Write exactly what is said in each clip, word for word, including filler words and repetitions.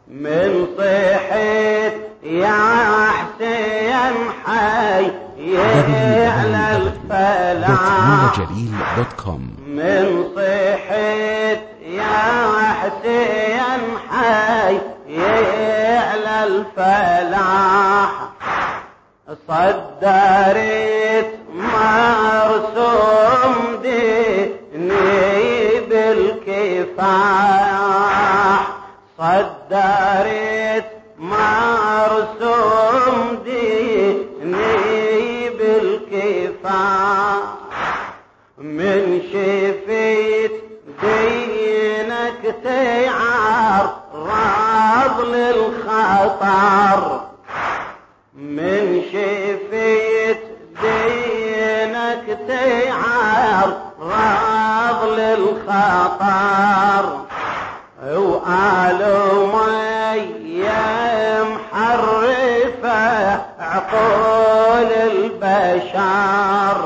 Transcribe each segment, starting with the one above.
من صيحت يا حسين حي على الفلاح من صيحت يا حسين حي على الفلاح صدرت مرسوم ديني بالكفاح صدرت مرسوم ديني بالكفاح من شفيت دينك تعرض للخطر من شفيت دينك تعرض للخطر وقالوا مية محرفة عقول البشر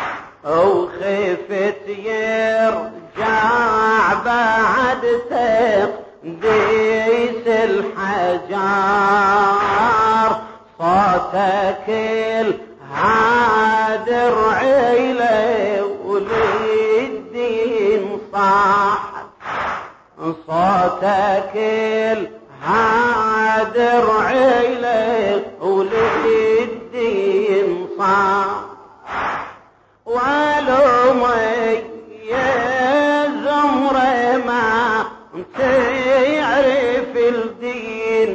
وخفت يرجع بعد تقديس الحجار صوتك الهادر عيلي وللدين صاح صوتك الهادر عيلي وللدين صاح ولومي يا زمرة ما تعرف الدين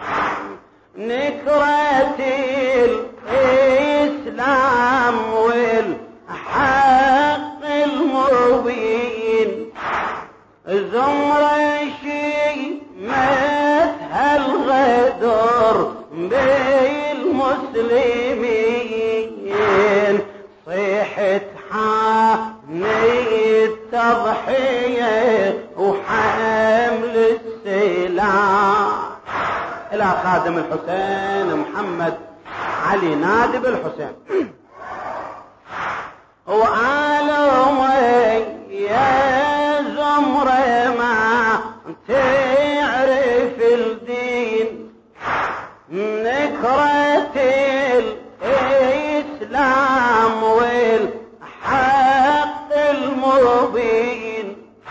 نكرة الإسلام والحق المبين زمرة شيمتها الغدر بالمسلمين صيحت حامي التضحية وحمل السلاح إلى خادم الحسين محمد علي نادب الحسين وقالوا يا زمرة ما تعرف الدين نكرة الإسلام والحق المبين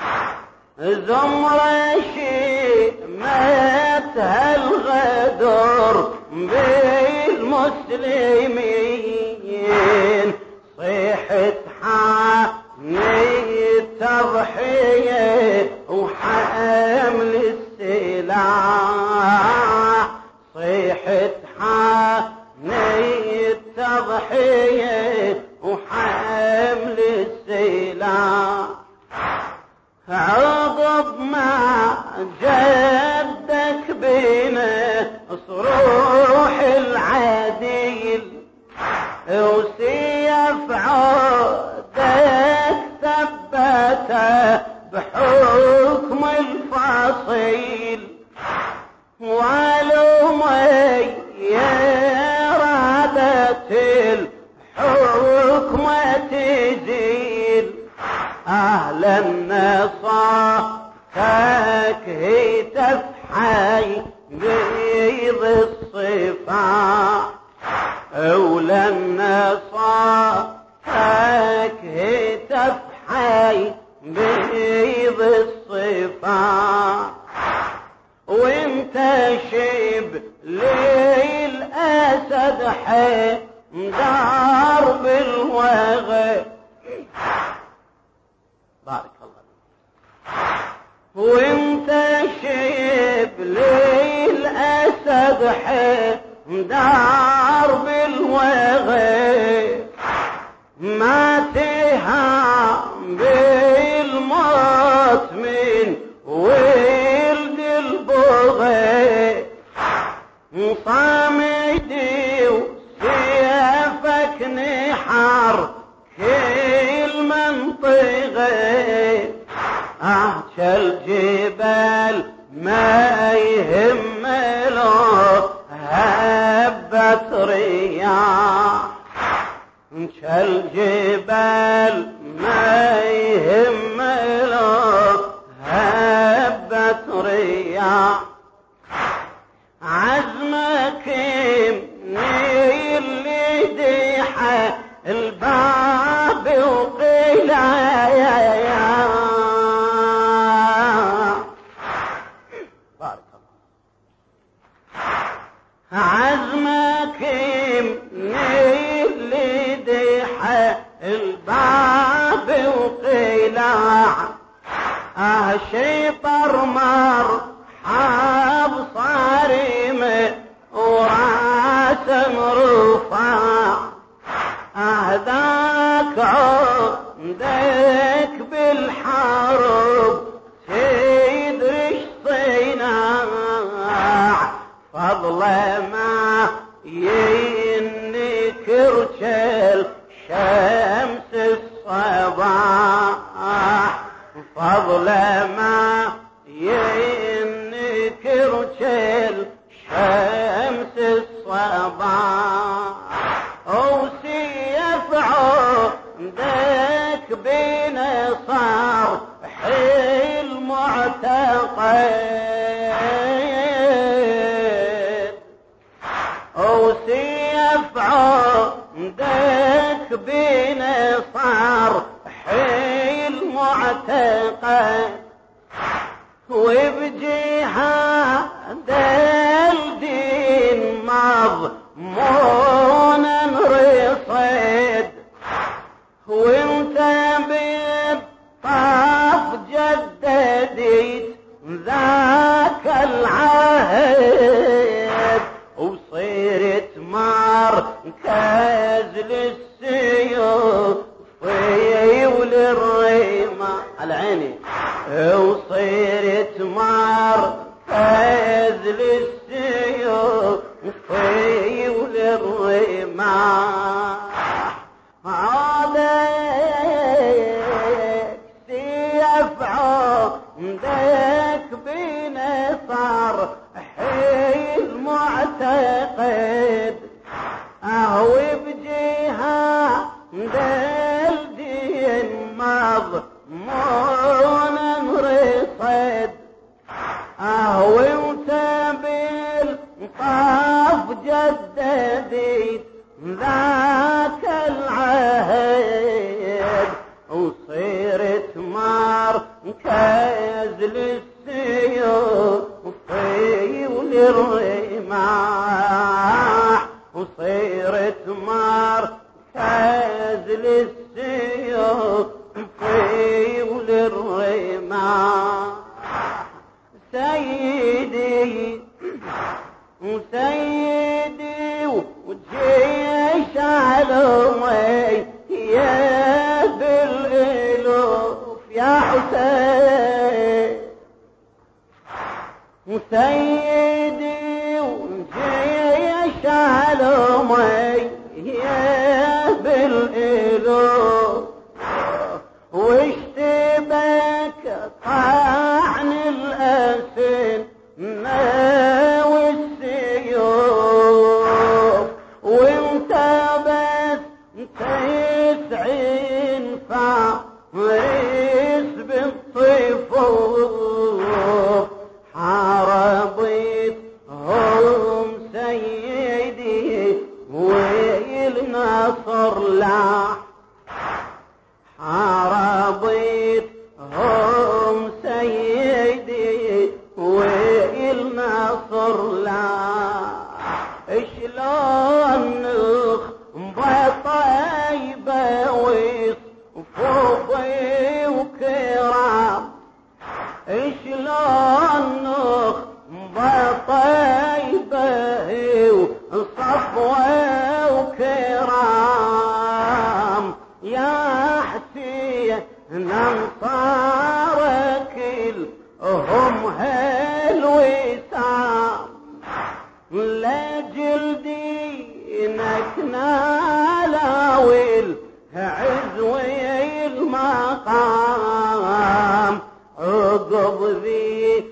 زمرة شيمتها الغدر بالمسلمين صيحت حامي التضحية وحمل السلاح صيحت حامي التضحية وحمل السلاح عقب ما جدك بين صروح العديل وسيف عودك ثبته بحكم الفصيل ولومي رادت الحكم تزيل أهل النصاتك هتف حي بيض الصفاح أولى النصاتك هتف حي بيض الصفاح وانت شب للأسد حي دار بالوغى بارك الله وانت شب للأسد حي دار بالوغى ما تهام بالموت من ولد البغي صامدي وسيفك نحر كل منطقة أهجى الجبال ما يهم له هبت رياح الجبال ما يهم له هبت رياح عزمك من لديح الباب وقلاع اه شيطر مر حاب صارمه وراس مرفع اهداك عندك بالحرب تدري صيناع فضل ما ينكر جل شمس الصباح فضل ما ينكر جل شمس الصباح وسيف عندك بنصار حيل معتقد وسيف عندك بنصار حيل معتقد وبجهاد الدين مضمونا رصيد وانت بالطاف جددت ذاك العهد وصيرت مركز للسيوف وللريمة على عيني وصيرت مركز للسيوف وللرماح عادك سيف عندك بنصر حيل معتقد اهو بجهاد الدين مضمونا رصد اهو وتبل طاف جددت ذاك العهد وصيرت مركز للسيوف وللرماح وصيرت مركز للسيوف وللرماح سيدي وسيدي وجيش علومي يا بالالوف يا حسين وسيدي وجيش علومي يا بالالوف واشتبك طعن الاسن والسيوف وانت بس تسعين فارس بالطيفوف حاربتهم سيدي والنصر لاح حاربتهم سيدي والنصر لاح شلون بطيبة وصفوفي وكرام شلون بطيبة وصفوة وكرام يا حسين انصارك هم هالوسام لجلدينك نالاويل عزوي المقام عقب ذي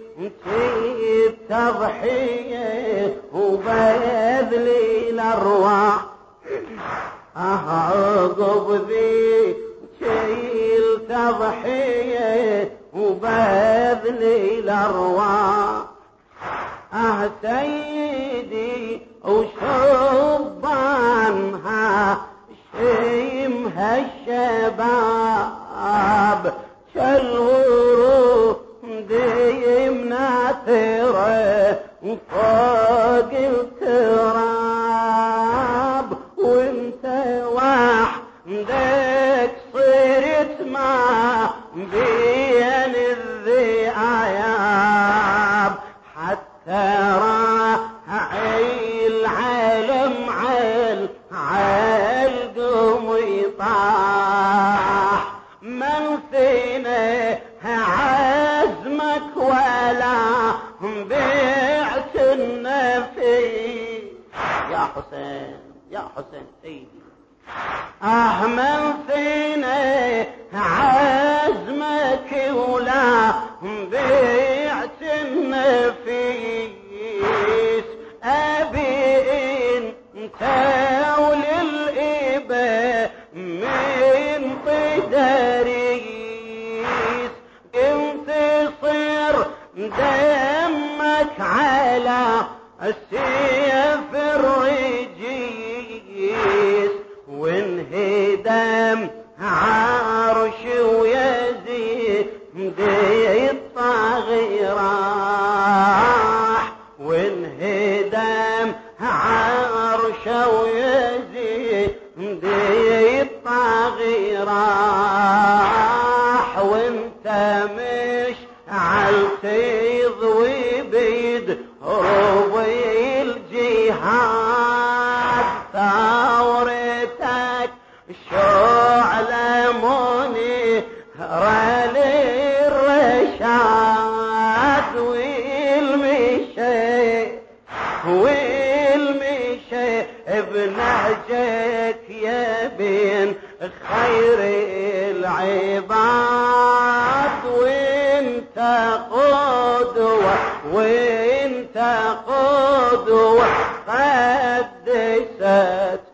تضحية وبذلي الارواح عقب ذي شيل تضحية وبذلي الارواح اه سيدي وشبانها شيمها الشباب شالورو ديمنا ترى فوق التراب، وانت وحدك صرت ما بين الذئاب، حتى راعي العالم عال عالقم يطاح. من فينا عزمك ولا بعت النفي، يا حسين يا حسين سيدي. اه من فينا عزمك ولا بعت النفيس، ابي انت وللإبا من طدريس، انتصر دمك على السيف الرجيس، وانهدم عرش ويزيد الطاغي راح، وانهدم عرش ويزيد الطاغي راح، وانت مش عالتضوي بيد ربي الجهاد، ثورتك شعلة منيرة للرشاد، والمشي والمشي بنهجك يا بين خير العباد، وانت قدوة وانت قدوة قدست